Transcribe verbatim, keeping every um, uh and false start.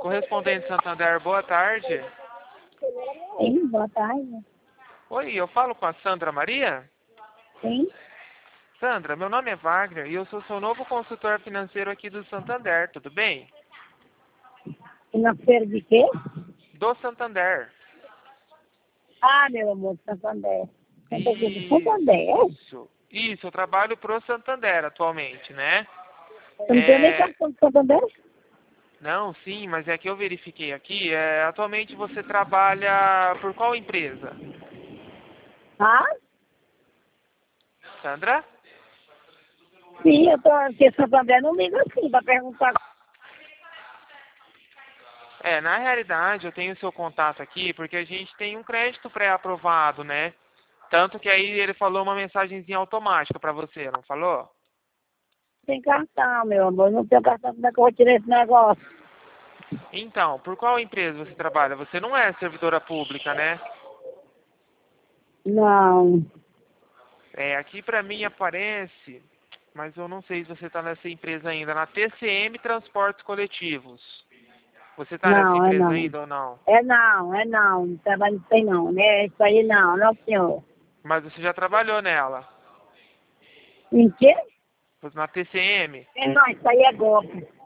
Correspondente Santander, boa tarde. Sim, boa tarde. Oi, eu falo com a Sandra Maria? Sim, Sandra, meu nome é Wagner e eu sou seu novo consultor financeiro aqui do Santander, tudo bem? financeiro de quê? Do Santander. Ah, meu amor, Santander. Santander, de Santander? Isso. Isso, eu trabalho pro Santander atualmente, né? Você não tem nem É... cartão de Santander? Não, sim, mas é que eu verifiquei aqui. É... Atualmente você trabalha por qual empresa? Ah, Sandra? sim, eu tô aqui, Santander não liga assim pra perguntar. É, na realidade eu tenho o seu contato aqui porque a gente tem um crédito pré-aprovado, né? Tanto que aí ele falou uma mensagenzinha automática pra você, não falou? Tem cartão, meu amor, não tenho cartão, como é que eu vou tirar esse negócio? Então, por qual empresa você trabalha? Você não é servidora pública, né? Não, É, aqui pra mim aparece, mas eu não sei se você tá nessa empresa ainda, na T C M Transportes Coletivos. Você tá nessa não, é empresa não. ainda ou não? É não, é não, não trabalho isso aí não, né? Isso aí não, não, senhor. Mas você já trabalhou nela, Em quê? na T C M? É não, isso aí é golpe.